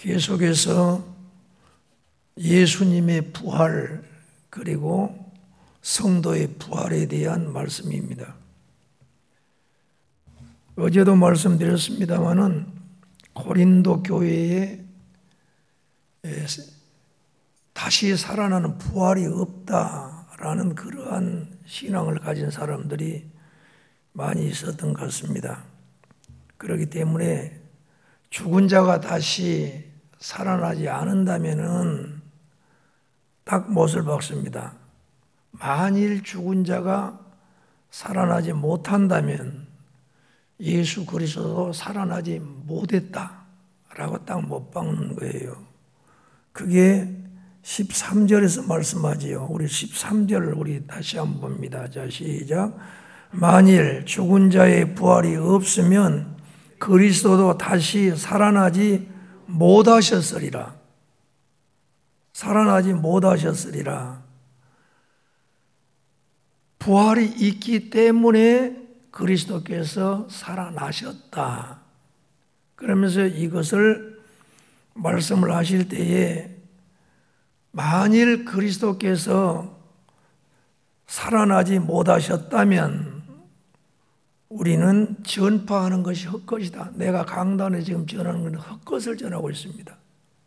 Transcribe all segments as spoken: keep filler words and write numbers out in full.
계속해서 예수님의 부활 그리고 성도의 부활에 대한 말씀입니다. 어제도 말씀드렸습니다마는 고린도 교회에 다시 살아나는 부활이 없다라는 그러한 신앙을 가진 사람들이 많이 있었던 것 같습니다. 그렇기 때문에 죽은 자가 다시 살아나지 않는다면은 딱 못을 박습니다. 만일 죽은 자가 살아나지 못한다면 예수 그리스도도 살아나지 못했다라고 딱 못 박는 거예요. 그게 십삼 절에서 말씀하지요. 우리 십삼 절 우리 다시 한번 봅니다. 자, 시작. 만일 죽은 자의 부활이 없으면 그리스도도 다시 살아나지 못하셨으리라. 살아나지 못하셨으리라. 부활이 있기 때문에 그리스도께서 살아나셨다. 그러면서 이것을 말씀을 하실 때에 만일 그리스도께서 살아나지 못하셨다면 우리는 전파하는 것이 헛것이다. 내가 강단에 지금 전하는 건 헛것을 전하고 있습니다.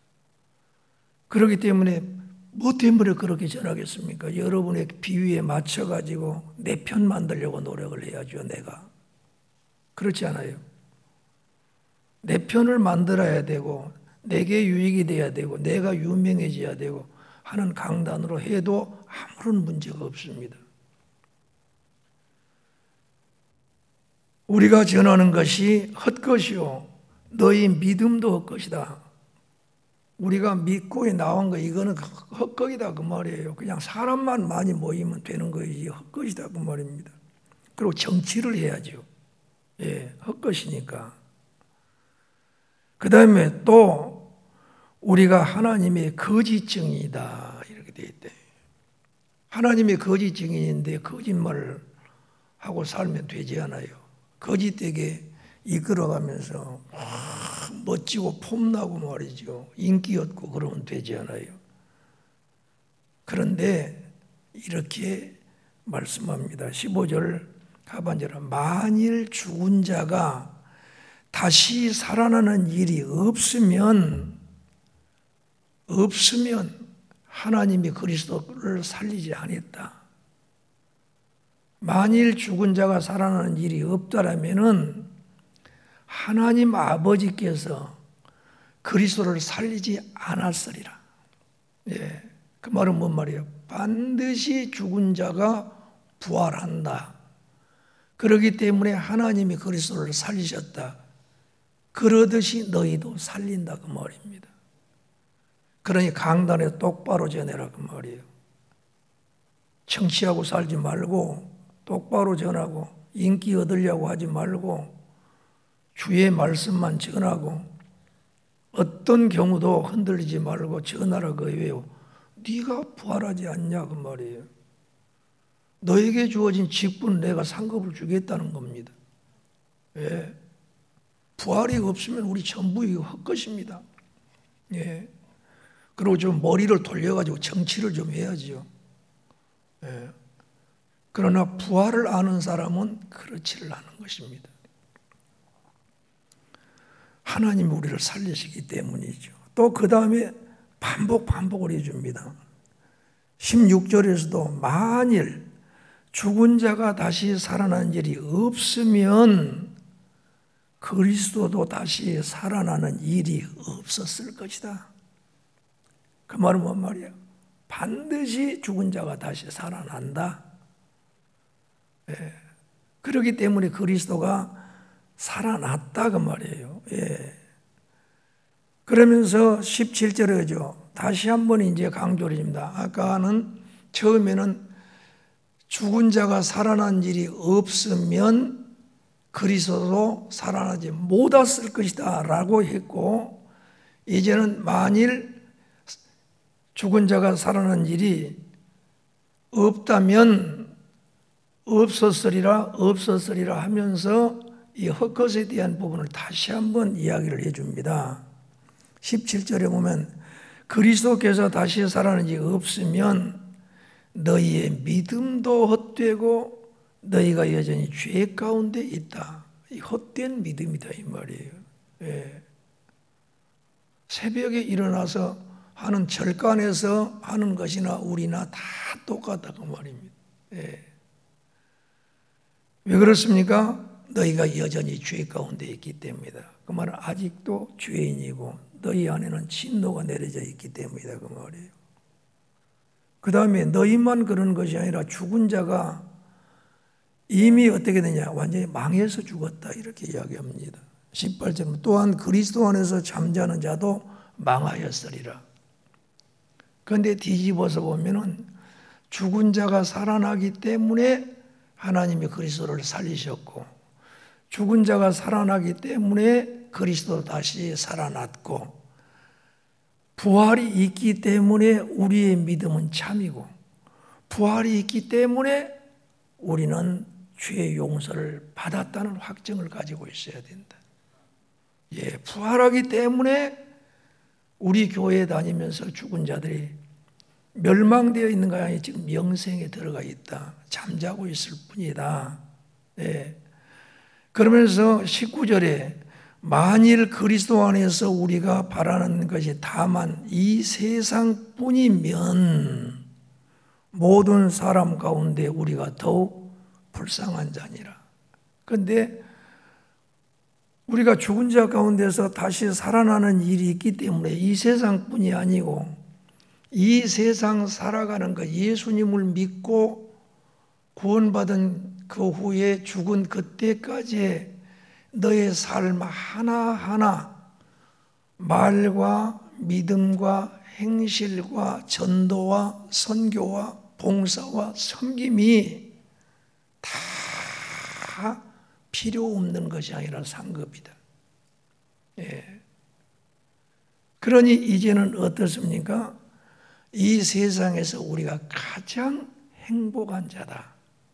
그렇기 때문에 뭐 때문에 그렇게 전하겠습니까? 여러분의 비위에 맞춰가지고 내 편 만들려고 노력을 해야죠, 내가. 그렇지 않아요. 내 편을 만들어야 되고 내게 유익이 돼야 되고 내가 유명해져야 되고 하는 강단으로 해도 아무런 문제가 없습니다. 우리가 전하는 것이 헛것이요 너희 믿음도 헛것이다. 우리가 믿고 나온 거 이거는 헛것이다 그 말이에요. 그냥 사람만 많이 모이면 되는 거지 헛것이다 그 말입니다. 그리고 정치를 해야죠. 예, 헛것이니까. 그 다음에 또 우리가 하나님의 거짓 증인이다 이렇게 돼 있대. 하나님의 거짓 증인인데 거짓말을 하고 살면 되지 않아요. 거짓되게 이끌어가면서 멋지고 폼나고 말이죠. 인기 얻고 그러면 되지 않아요. 그런데 이렇게 말씀합니다. 십오 절 하반절은 만일 죽은 자가 다시 살아나는 일이 없으면 없으면 하나님이 그리스도를 살리지 않았다. 만일 죽은 자가 살아나는 일이 없다라면은 하나님 아버지께서 그리스도를 살리지 않았으리라. 예, 그 말은 뭔 말이에요? 반드시 죽은 자가 부활한다. 그렇기 때문에 하나님이 그리스도를 살리셨다. 그러듯이 너희도 살린다 그 말입니다. 그러니 강단에 똑바로 전해라 그 말이에요. 청취하고 살지 말고 똑바로 전하고 인기 얻으려고 하지 말고 주의 말씀만 전하고 어떤 경우도 흔들리지 말고 전하라 그예요. 네가 부활하지 않냐 그 말이에요. 너에게 주어진 직분은 내가 상급을 주겠다는 겁니다. 예. 부활이 없으면 우리 전부 이거 헛것입니다. 예. 그리고 좀 머리를 돌려가지고 정치를 좀 해야지요. 예. 그러나 부활을 아는 사람은 그렇지를 않은 것입니다. 하나님이 우리를 살리시기 때문이죠. 또 그 다음에 반복 반복을 해줍니다. 십육 절에서도 만일 죽은 자가 다시 살아나는 일이 없으면 그리스도도 다시 살아나는 일이 없었을 것이다. 그 말은 뭔 말이야? 반드시 죽은 자가 다시 살아난다. 예. 그렇기 때문에 그리스도가 살아났다 그 말이에요. 예. 그러면서 십칠 절에죠. 다시 한번 이제 강조를 합니다. 아까는 처음에는 죽은 자가 살아난 일이 없으면 그리스도도 살아나지 못했을 것이다 라고 했고 이제는 만일 죽은 자가 살아난 일이 없다면 없었으리라 없었으리라 하면서 이 헛것에 대한 부분을 다시 한번 이야기를 해줍니다. 십칠 절에 보면 그리스도께서 다시 살아난 지 없으면 너희의 믿음도 헛되고 너희가 여전히 죄 가운데 있다. 이 헛된 믿음이다 이 말이에요. 예. 새벽에 일어나서 하는 절간에서 하는 것이나 우리나 다 똑같다고 말입니다. 예. 왜 그렇습니까? 너희가 여전히 죄 가운데 있기 때문이다. 그 말은 아직도 죄인이고 너희 안에는 진노가 내려져 있기 때문이다 그 말이에요. 그 다음에 너희만 그런 것이 아니라 죽은 자가 이미 어떻게 되냐? 완전히 망해서 죽었다 이렇게 이야기합니다. 십팔 절 또한 그리스도 안에서 잠자는 자도 망하였으리라. 그런데 뒤집어서 보면은 죽은 자가 살아나기 때문에 하나님이 그리스도를 살리셨고 죽은 자가 살아나기 때문에 그리스도 다시 살아났고 부활이 있기 때문에 우리의 믿음은 참이고 부활이 있기 때문에 우리는 죄의 용서를 받았다는 확증을 가지고 있어야 된다. 예, 부활하기 때문에 우리 교회에 다니면서 죽은 자들이 멸망되어 있는 거 아니라 지금 영생에 들어가 있다. 잠자고 있을 뿐이다. 예. 그러면서 십구 절에 만일 그리스도 안에서 우리가 바라는 것이 다만 이 세상뿐이면 모든 사람 가운데 우리가 더욱 불쌍한 자니라. 그런데 우리가 죽은 자 가운데서 다시 살아나는 일이 있기 때문에 이 세상뿐이 아니고 이 세상 살아가는 것 예수님을 믿고 구원받은 그 후에 죽은 그때까지 너의 삶 하나하나 말과 믿음과 행실과 전도와 선교와 봉사와 섬김이 다 필요 없는 것이 아니라 상급이다. 예. 그러니 이제는 어떻습니까? 이 세상에서 우리가 가장 행복한 자다.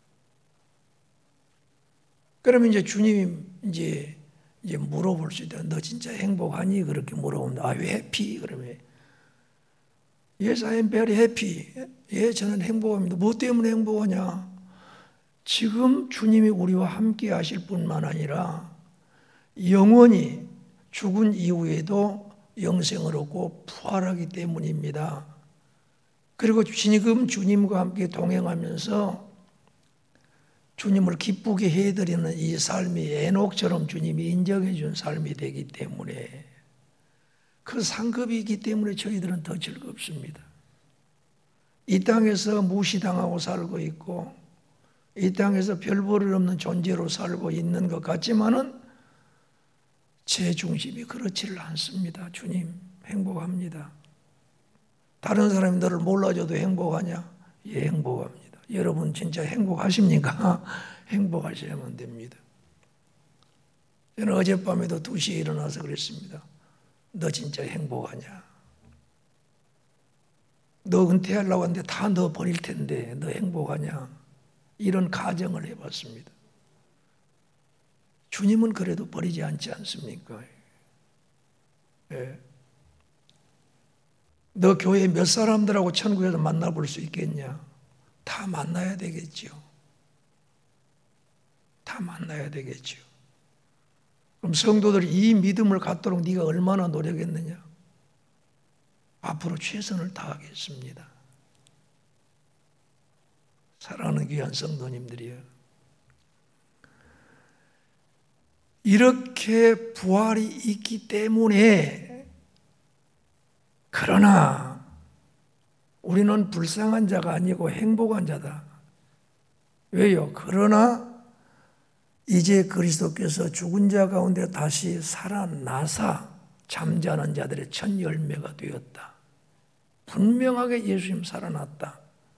그러면 이제 주님이 이제, 이제 물어볼 수 있다. 너 진짜 행복하니? 그렇게 물어보면, 아, 왜 해피? 그러면, Yes, I am very happy. 예, 저는 행복합니다. 뭐 때문에 행복하냐? 지금 주님이 우리와 함께 하실 뿐만 아니라 영원히 죽은 이후에도 영생을 얻고 부활하기 때문입니다. 그리고 지금 주님과 함께 동행하면서 주님을 기쁘게 해드리는 이 삶이 에녹처럼 주님이 인정해 준 삶이 되기 때문에 그 상급이 있기 때문에 저희들은 더 즐겁습니다. 이 땅에서 무시당하고 살고 있고 이 땅에서 별 볼일 없는 존재로 살고 있는 것 같지만은 제 중심이 그렇지를 않습니다. 주님 행복합니다. 다른 사람이 너를 몰라줘도 행복하냐? 예, 행복합니다. 여러분 진짜 행복하십니까? 행복하셔야만 됩니다. 저는 어젯밤에도 두 시에 일어나서 그랬습니다. 너 진짜 행복하냐? 너 은퇴하려고 하는데 다 너 버릴 텐데 너 행복하냐? 이런 가정을 해봤습니다. 주님은 그래도 버리지 않지 않습니까? 예. 너 교회 몇 사람들하고 천국에서 만나볼 수 있겠냐? 다 만나야 되겠죠. 다 만나야 되겠죠. 그럼 성도들이 이 믿음을 갖도록 네가 얼마나 노력했느냐? 앞으로 최선을 다하겠습니다. 사랑하는 귀한 성도님들이요. 이렇게 부활이 있기 때문에 그러나 우리는 불쌍한 자가 아니고 행복한 자다. 왜요? 그러나 이제 그리스도께서 죽은 자 가운데 다시 살아나사 잠자는 자들의 첫 열매가 되었다. 분명하게 예수님 살아났다.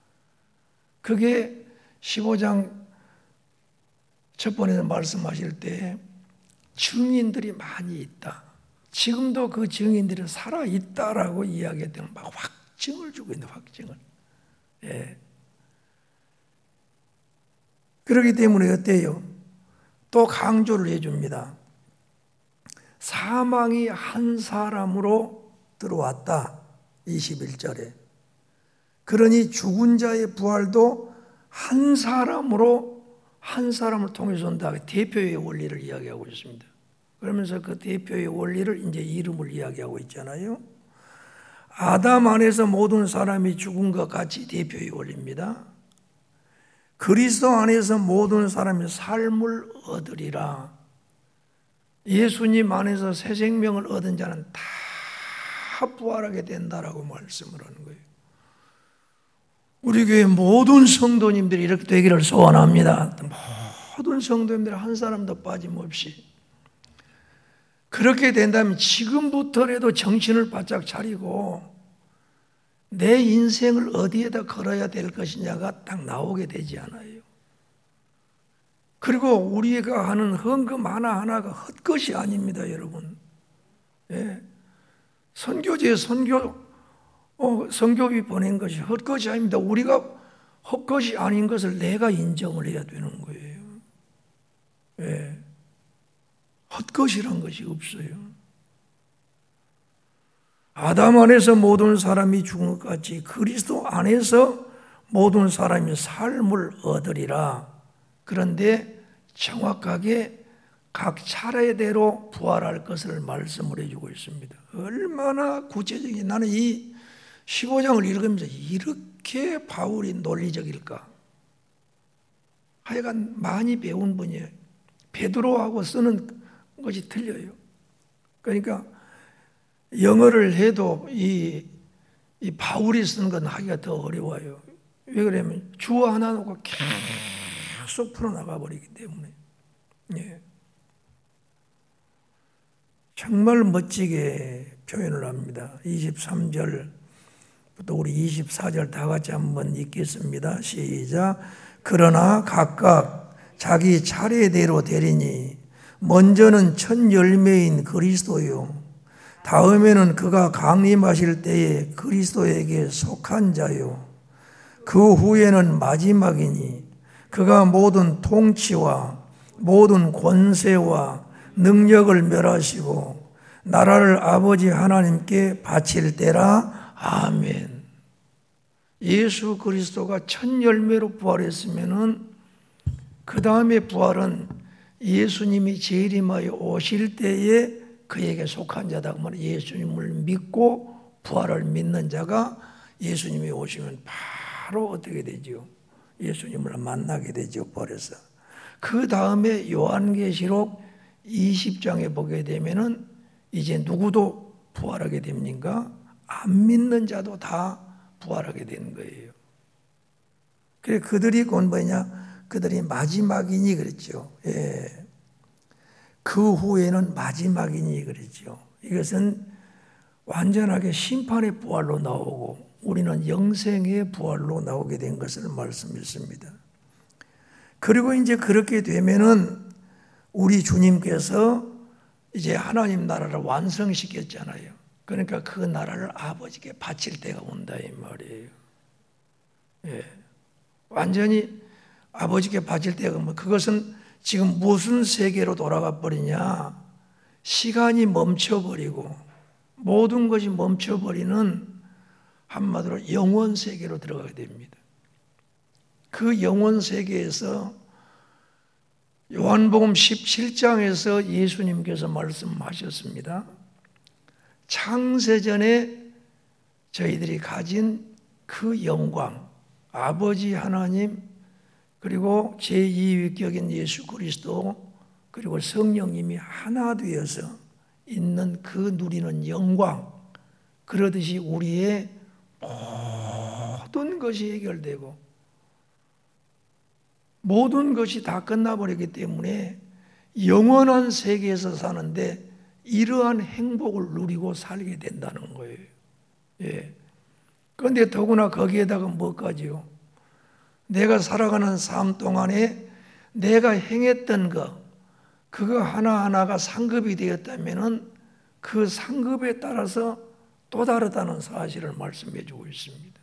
그게 십오 장 첫 번에 말씀하실 때 증인들이 많이 있다. 지금도 그 증인들이 살아있다라고 이야기했더니 막 확증을 주고 있는 확증을. 예. 그렇기 때문에 어때요? 또 강조를 해줍니다. 사망이 한 사람으로 들어왔다. 이십일 절에. 그러니 죽은 자의 부활도 한 사람으로, 한 사람을 통해서 온다. 대표의 원리를 이야기하고 있습니다. 그러면서 그 대표의 원리를 이제 이름을 이야기하고 있잖아요. 아담 안에서 모든 사람이 죽은 것 같이 대표의 원리입니다. 그리스도 안에서 모든 사람이 삶을 얻으리라. 예수님 안에서 새 생명을 얻은 자는 다 부활하게 된다라고 말씀을 하는 거예요. 우리 교회 모든 성도님들이 이렇게 되기를 소원합니다. 모든 성도님들 한 사람도 빠짐없이. 그렇게 된다면 지금부터라도 정신을 바짝 차리고 내 인생을 어디에다 걸어야 될 것이냐가 딱 나오게 되지 않아요. 그리고 우리가 하는 헌금 하나하나가 헛것이 아닙니다, 여러분. 예. 선교지에 선교, 어, 선교비 보낸 것이 헛것이 아닙니다. 우리가 헛것이 아닌 것을 내가 인정을 해야 되는 거예요. 예. 헛것이란 것이 없어요. 아담 안에서 모든 사람이 죽은 것 같이 그리스도 안에서 모든 사람이 삶을 얻으리라. 그런데 정확하게 각 차례대로 부활할 것을 말씀을 해주고 있습니다. 얼마나 구체적인, 나는 이 십오 장을 읽으면서 이렇게 바울이 논리적일까? 하여간 많이 배운 분이에요. 베드로하고 쓰는 것이 틀려요. 그러니까 영어를 해도 이, 이 바울이 쓰는 건 하기가 더 어려워요. 왜 그러냐면 주어 하나 놓고 계속 풀어나가 버리기 때문에. 예. 정말 멋지게 표현을 합니다. 이십삼 절부터 우리 이십사 절 다 같이 한번 읽겠습니다. 시작. 그러나 각각 자기 차례대로 되리니 먼저는 첫 열매인 그리스도요, 다음에는 그가 강림하실 때에 그리스도에게 속한 자요, 그 후에는 마지막이니 그가 모든 통치와 모든 권세와 능력을 멸하시고 나라를 아버지 하나님께 바칠 때라. 아멘. 예수 그리스도가 첫 열매로 부활했으면은 그 다음에 부활은 예수님이 재림하여 오실 때에 그에게 속한 자다. 그러면 예수님을 믿고 부활을 믿는 자가 예수님이 오시면 바로 어떻게 되죠? 예수님을 만나게 되죠. 부활해서. 그 다음에 요한계시록 이십 장에 보게 되면은 이제 누구도 부활하게 됩니까? 안 믿는 자도 다 부활하게 되는 거예요. 그래 그들이 곧 뭐냐? 그들이 마지막이니 그랬죠. 예. 그 후에는 마지막이니 그랬죠. 이것은 완전하게 심판의 부활로 나오고 우리는 영생의 부활로 나오게 된 것을 말씀했습니다. 그리고 이제 그렇게 되면은 우리 주님께서 이제 하나님 나라를 완성시켰잖아요. 그러니까 그 나라를 아버지께 바칠 때가 온다 이 말이에요. 예. 완전히 아버지께 바칠 때가 오면 그것은 지금 무슨 세계로 돌아가 버리냐? 시간이 멈춰버리고 모든 것이 멈춰버리는 한마디로 영원 세계로 들어가게 됩니다. 그 영원 세계에서 요한복음 십칠 장에서 예수님께서 말씀하셨습니다. 창세전에 저희들이 가진 그 영광, 아버지 하나님 그리고 제이 위격인 예수 그리스도 그리고 성령님이 하나 되어서 있는 그 누리는 영광, 그러듯이 우리의 모든 것이 해결되고 모든 것이 다 끝나버리기 때문에 영원한 세계에서 사는데 이러한 행복을 누리고 살게 된다는 거예요. 예. 그런데 더구나 거기에다가 뭐까지요? 내가 살아가는 삶 동안에 내가 행했던 것, 그거 하나하나가 상급이 되었다면 그 상급에 따라서 또 다르다는 사실을 말씀해 주고 있습니다.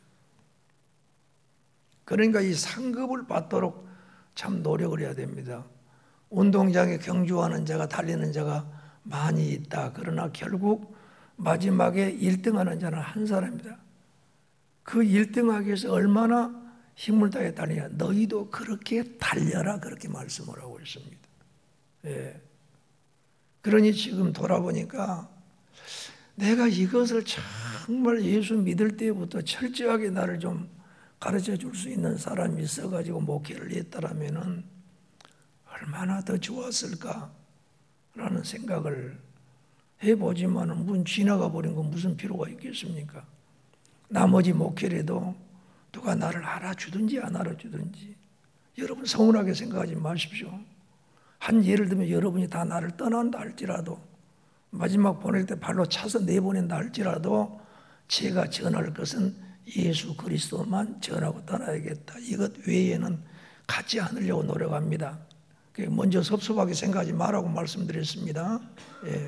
그러니까 이 상급을 받도록 참 노력을 해야 됩니다. 운동장에 경주하는 자가 달리는 자가 많이 있다. 그러나 결국 마지막에 일 등하는 자는 한 사람이다. 그 일 등하기 위해서 얼마나 힘을 다해 달리냐. 너희도 그렇게 달려라. 그렇게 말씀을 하고 있습니다. 예. 그러니 지금 돌아보니까 내가 이것을 정말 예수 믿을 때부터 철저하게 나를 좀 가르쳐 줄 수 있는 사람이 있어가지고 목회를 했더라면은 얼마나 더 좋았을까라는 생각을 해보지만은 문 지나가 버린 건 무슨 필요가 있겠습니까? 나머지 목회라도 누가 나를 알아주든지 안 알아주든지 여러분 서운하게 생각하지 마십시오. 한 예를 들면 여러분이 다 나를 떠난다 할지라도 마지막 보낼 때 발로 차서 내보낸다 할지라도 제가 전할 것은 예수 그리스도만 전하고 떠나야겠다. 이것 외에는 갖지 않으려고 노력합니다. 먼저 섭섭하게 생각하지 말라고 말씀드렸습니다. 예.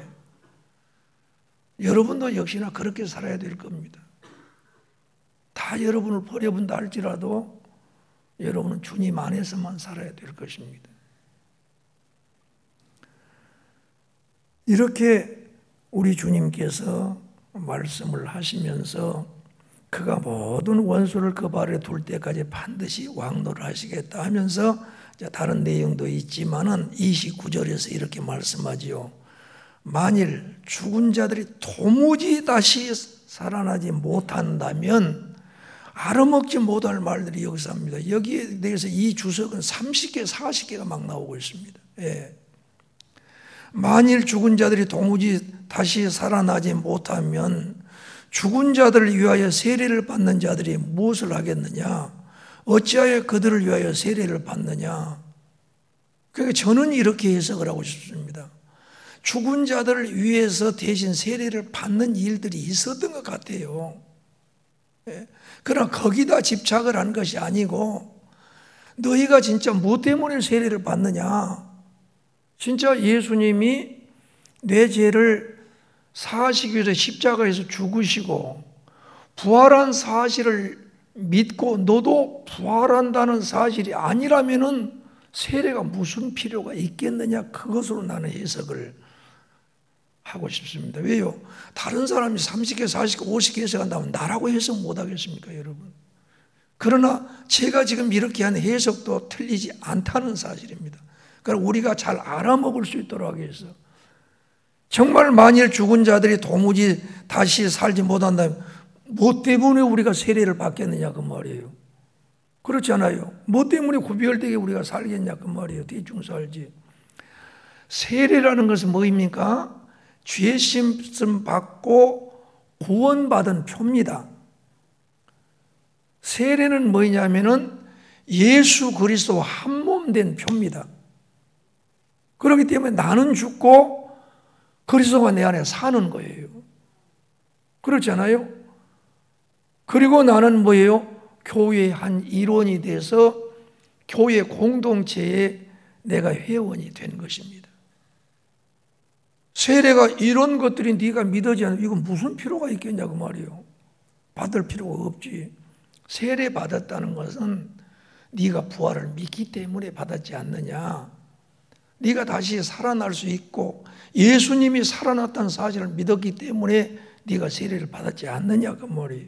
여러분도 역시나 그렇게 살아야 될 겁니다. 다 여러분을 버려본다 할지라도 여러분은 주님 안에서만 살아야 될 것입니다. 이렇게 우리 주님께서 말씀을 하시면서 그가 모든 원수를 그 발에 둘 때까지 반드시 왕노를 하시겠다 하면서 다른 내용도 있지만은 이십구 절에서 이렇게 말씀하지요. 만일 죽은 자들이 도무지 다시 살아나지 못한다면 알아먹지 못할 말들이 역사합니다. 여기에 대해서 이 주석은 삼십 개, 사십 개가 막 나오고 있습니다. 예. 만일 죽은 자들이 도무지 다시 살아나지 못하면 죽은 자들을 위하여 세례를 받는 자들이 무엇을 하겠느냐? 어찌하여 그들을 위하여 세례를 받느냐? 그러니까 저는 이렇게 해석을 하고 싶습니다. 죽은 자들을 위해서 대신 세례를 받는 일들이 있었던 것 같아요. 그러나 거기다 집착을 한 것이 아니고 너희가 진짜 무엇 때문에 세례를 받느냐? 진짜 예수님이 내 죄를 사하시기 위해서 십자가에서 죽으시고 부활한 사실을 믿고 너도 부활한다는 사실이 아니라면은 세례가 무슨 필요가 있겠느냐? 그것으로 나는 해석을 하고 싶습니다. 왜요? 다른 사람이 삼십 개, 사십 개, 오십 개 해석한다면 나라고 해석 못하겠습니까, 여러분? 그러나 제가 지금 이렇게 한 해석도 틀리지 않다는 사실입니다. 그러니까 우리가 잘 알아먹을 수 있도록 하기 위해서 정말 만일 죽은 자들이 도무지 다시 살지 못한다면 뭐 때문에 우리가 세례를 받겠느냐 그 말이에요. 그렇지 않아요? 뭐 때문에 구별되게 우리가 살겠냐 그 말이에요. 대충 살지. 세례라는 것은 뭐입니까? 죄 씻음 받고 구원받은 표입니다. 세례는 뭐냐면은 예수 그리스도와 한 몸 된 표입니다. 그렇기 때문에 나는 죽고 그리스도가 내 안에 사는 거예요. 그렇지 않아요? 그리고 나는 뭐예요? 교회의 한 일원이 돼서 교회 공동체에 내가 회원이 된 것입니다. 세례가 이런 것들이 네가 믿어지 않으면 이건 무슨 필요가 있겠냐고 말이에요. 받을 필요가 없지. 세례 받았다는 것은 네가 부활을 믿기 때문에 받았지 않느냐. 네가 다시 살아날 수 있고 예수님이 살아났다는 사실을 믿었기 때문에 네가 세례를 받았지 않느냐 그 말이에요.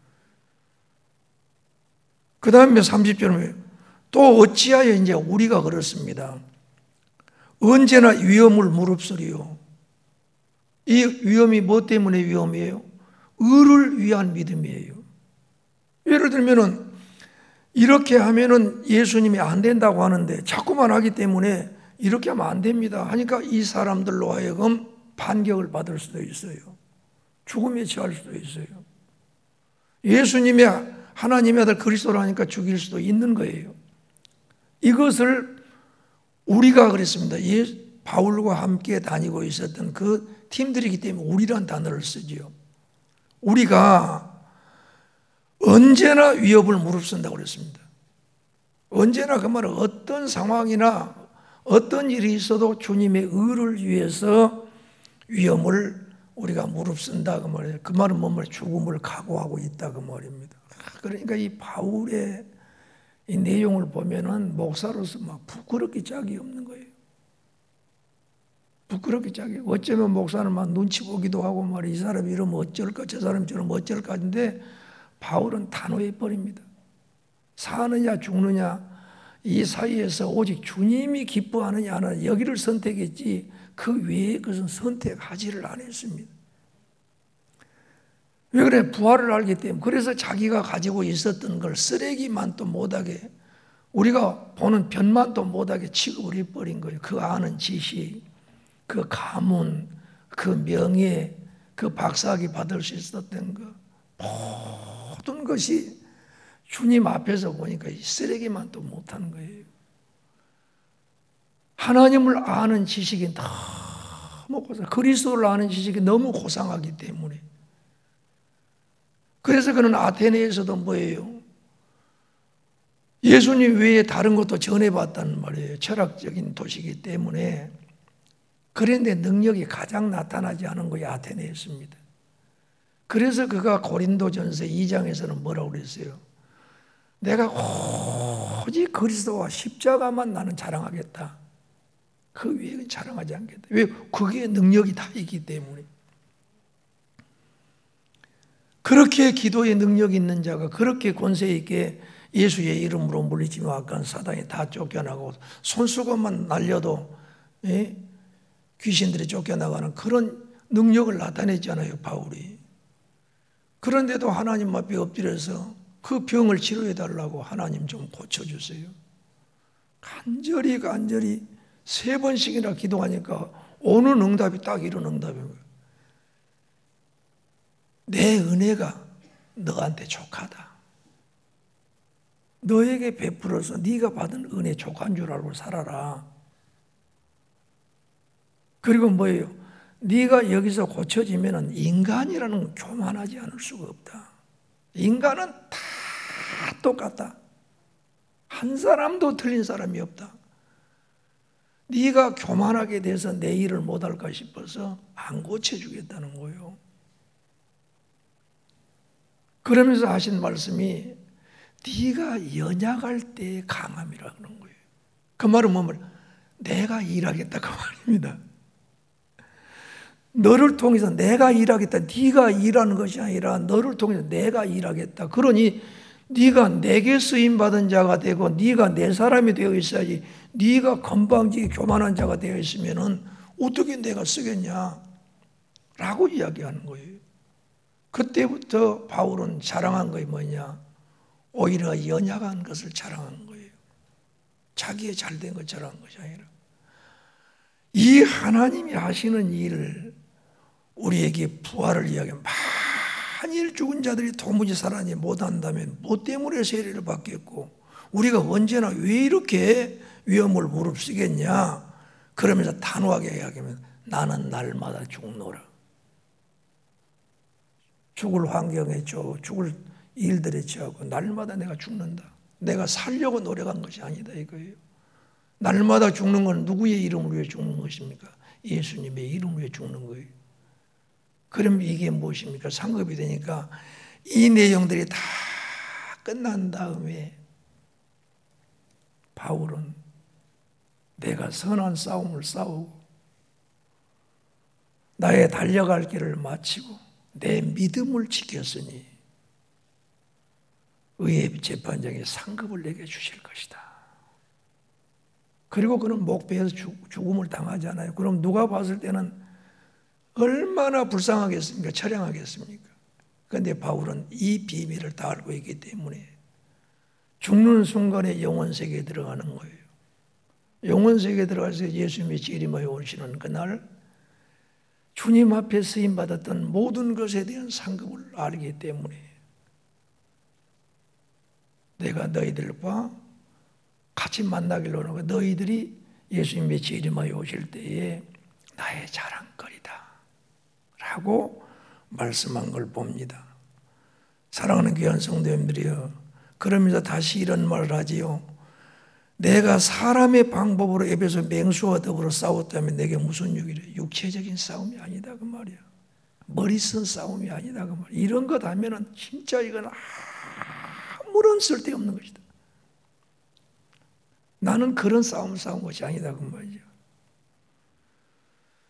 그 다음에 삼십 절에 또 어찌하여 이제 우리가 그렇습니다. 언제나 위험을 무릅쓰리요. 이 위험이 뭐 때문에 위험이에요? 의를 위한 믿음이에요. 예를 들면은 이렇게 하면은 예수님이 안 된다고 하는데 자꾸만 하기 때문에 이렇게 하면 안 됩니다 하니까 이 사람들로 하여금 반격을 받을 수도 있어요. 죽음에 처할 수도 있어요. 예수님이 하나님의 아들 그리스도라니까 죽일 수도 있는 거예요. 이것을 우리가 그랬습니다. 예, 바울과 함께 다니고 있었던 그 팀들이기 때문에 우리란 단어를 쓰지요. 우리가 언제나 위협을 무릅쓴다고 그랬습니다. 언제나 그 말은 어떤 상황이나 어떤 일이 있어도 주님의 의를 위해서 위험을 우리가 무릅쓴다 그 말이에요. 그 말은 뭐 말이에요? 죽음을 각오하고 있다 그 말입니다. 그러니까 이 바울의 이 내용을 보면은 목사로서 막 부끄럽기 짝이 없는 거예요. 부끄럽게 자기 어쩌면 목사는 막 눈치 보기도 하고 말이 이 사람이 이러면 어쩔까 저 사람이 저러면 어쩔까 하는데 바울은 단호해 버립니다. 사느냐 죽느냐 이 사이에서 오직 주님이 기뻐하느냐 하는 여기를 선택했지 그 외의 것은 선택하지를 않았습니다. 왜 그래? 부활을 알기 때문에. 그래서 자기가 가지고 있었던 걸 쓰레기만 또 못하게 우리가 보는 변만 또 못하게 취급을 해버린 거예요. 그 아는 지식, 그 가문, 그 명예, 그 박사학위 받을 수 있었던 것 모든 것이 주님 앞에서 보니까 쓰레기만 또 못하는 거예요. 하나님을 아는 지식이 너무 고상, 그리스도를 아는 지식이 너무 고상하기 때문에. 그래서 그는 아테네에서도 뭐예요? 예수님 외에 다른 것도 전해봤다는 말이에요. 철학적인 도시이기 때문에. 그런데 능력이 가장 나타나지 않은 것이 아테네였습니다. 그래서 그가 고린도전서 이 장에서는 뭐라고 그랬어요? 내가 오직 그리스도와 십자가만 나는 자랑하겠다. 그 외에는 자랑하지 않겠다. 왜? 그게 능력이 다 있기 때문에. 그렇게 기도에 능력이 있는 자가 그렇게 권세 있게 예수의 이름으로 물리치며 악한 사단이 다 쫓겨나고 손수건만 날려도 예? 귀신들이 쫓겨나가는 그런 능력을 나타냈잖아요, 바울이. 그런데도 하나님 앞에 엎드려서 그 병을 치료해달라고 하나님 좀 고쳐주세요. 간절히 간절히 세 번씩이나 기도하니까 오는 응답이 딱 이런 응답인 거예요. 내 은혜가 너한테 족하다. 너에게 베풀어서 네가 받은 은혜 족한 줄 알고 살아라. 그리고 뭐예요? 네가 여기서 고쳐지면 인간이라는 건 교만하지 않을 수가 없다. 인간은 다 똑같다. 한 사람도 틀린 사람이 없다. 네가 교만하게 돼서 내 일을 못할까 싶어서 안 고쳐주겠다는 거예요. 그러면서 하신 말씀이 네가 연약할 때 강함이라 그런 거예요. 그 말은 뭐냐면 내가 일하겠다 그 말입니다. 너를 통해서 내가 일하겠다. 네가 일하는 것이 아니라 너를 통해서 내가 일하겠다. 그러니 네가 내게 쓰임받은 자가 되고 네가 내 사람이 되어 있어야지. 네가 건방지게 교만한 자가 되어 있으면 어떻게 내가 쓰겠냐 라고 이야기하는 거예요. 그때부터 바울은 자랑한 것이 뭐냐? 오히려 연약한 것을 자랑한 거예요. 자기의 잘된 것 자랑한 것이 아니라. 이 하나님이 하시는 일을 우리에게 부활을 이야기하면 만일 죽은 자들이 도무지 살아나지 못한다면 뭐 때문에 세례를 받겠고 우리가 언제나 왜 이렇게 위험을 무릅쓰겠냐 그러면서 단호하게 이야기하면 나는 날마다 죽노라. 죽을 환경에 처 죽을 일들에 처하고 날마다 내가 죽는다. 내가 살려고 노력한 것이 아니다 이거예요. 날마다 죽는 건 누구의 이름으로 왜 죽는 것입니까? 예수님의 이름으로 왜 죽는 거예요. 그럼 이게 무엇입니까? 상급이 되니까 이 내용들이 다 끝난 다음에 바울은 내가 선한 싸움을 싸우고 나의 달려갈 길을 마치고 내 믿음을 지켰으니 의의 재판장이 상급을 내게 주실 것이다. 그리고 그는 목배에서 죽음을 당하잖아요. 그럼 누가 봤을 때는 얼마나 불쌍하겠습니까? 처량하겠습니까? 그런데 바울은 이 비밀을 다 알고 있기 때문에 죽는 순간에 영혼세계에 들어가는 거예요. 영혼세계에 들어가서 예수님의 재림하여 오시는 그날 주님 앞에 쓰임받았던 모든 것에 대한 상급을 알기 때문에 내가 너희들과 같이 만나기로 하고 너희들이 예수님의 재림하여 오실 때에 나의 자랑거리다 라고 말씀한 걸 봅니다. 사랑하는 귀한 성도님들이여, 그러면서 다시 이런 말을 하지요. 내가 사람의 방법으로 에베소 맹수와 더불어 싸웠다면 내게 무슨 유익이래? 육체적인 싸움이 아니다 그 말이야. 머리 쓴 싸움이 아니다 그 말이야. 이런 것 하면은 진짜 이건 아무런 쓸데없는 것이다. 나는 그런 싸움을 싸운 것이 아니다 그 말이죠.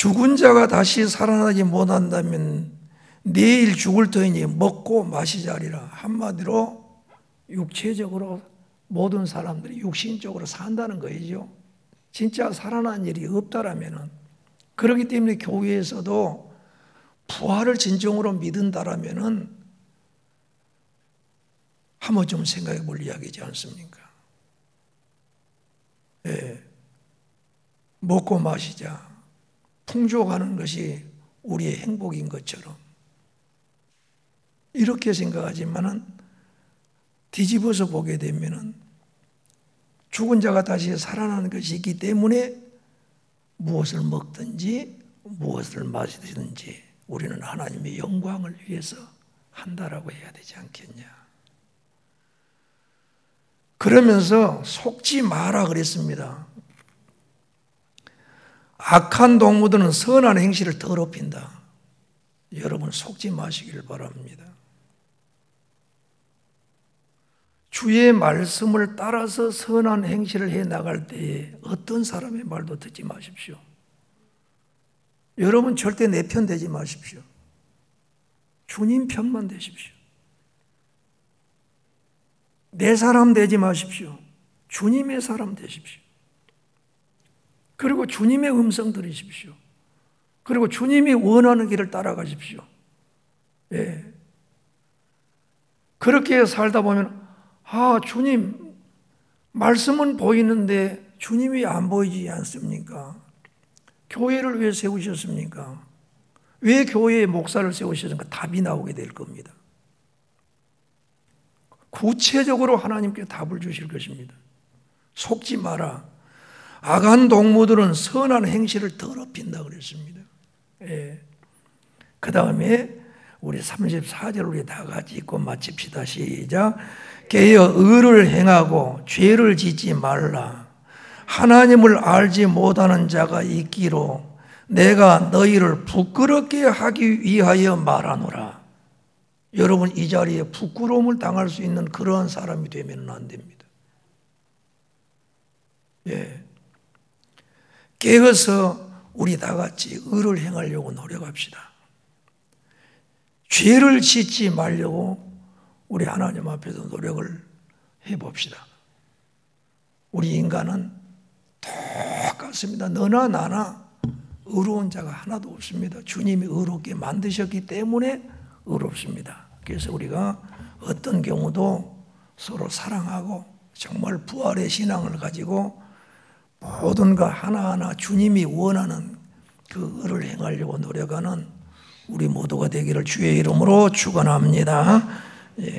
죽은 자가 다시 살아나지 못한다면 내일 죽을 터이니 먹고 마시자리라. 한마디로 육체적으로 모든 사람들이 육신적으로 산다는 거죠. 진짜 살아난 일이 없다라면은, 그렇기 때문에 교회에서도 부활을 진정으로 믿는다라면은 한번 좀 생각해 볼 이야기지 않습니까? 예. 먹고 마시자, 풍족하는 것이 우리의 행복인 것처럼 이렇게 생각하지만은 뒤집어서 보게 되면은 죽은 자가 다시 살아나는 것이 있기 때문에 무엇을 먹든지 무엇을 마시든지 우리는 하나님의 영광을 위해서 한다라고 해야 되지 않겠냐. 그러면서 속지 마라 그랬습니다. 악한 동무들은 선한 행실을 더럽힌다. 여러분 속지 마시길 바랍니다. 주의 말씀을 따라서 선한 행실을 해 나갈 때에 어떤 사람의 말도 듣지 마십시오. 여러분 절대 내 편 되지 마십시오. 주님 편만 되십시오. 내 사람 되지 마십시오. 주님의 사람 되십시오. 그리고 주님의 음성 들으십시오. 그리고 주님이 원하는 길을 따라가십시오. 예. 그렇게 살다 보면 아, 주님 말씀은 보이는데 주님이 안 보이지 않습니까? 교회를 왜 세우셨습니까? 왜 교회에 목사를 세우셨습니까? 답이 나오게 될 겁니다. 구체적으로 하나님께 답을 주실 것입니다. 속지 마라. 악한 동무들은 선한 행실을 더럽힌다 그랬습니다. 예. 그 다음에 우리 삼십사 절 우리 다 같이 읽고 마칩시다. 시작. 깨어 의를 행하고 죄를 짓지 말라. 하나님을 알지 못하는 자가 있기로 내가 너희를 부끄럽게 하기 위하여 말하노라. 여러분 이 자리에 부끄러움을 당할 수 있는 그러한 사람이 되면 안 됩니다. 예. 깨어서 우리 다 같이 의를 행하려고 노력합시다. 죄를 짓지 말려고 우리 하나님 앞에서 노력을 해봅시다. 우리 인간은 똑같습니다. 너나 나나 의로운 자가 하나도 없습니다. 주님이 의롭게 만드셨기 때문에 의롭습니다. 그래서 우리가 어떤 경우도 서로 사랑하고 정말 부활의 신앙을 가지고 모든 것 하나하나 주님이 원하는 그 의를 행하려고 노력하는 우리 모두가 되기를 주의 이름으로 축원합니다.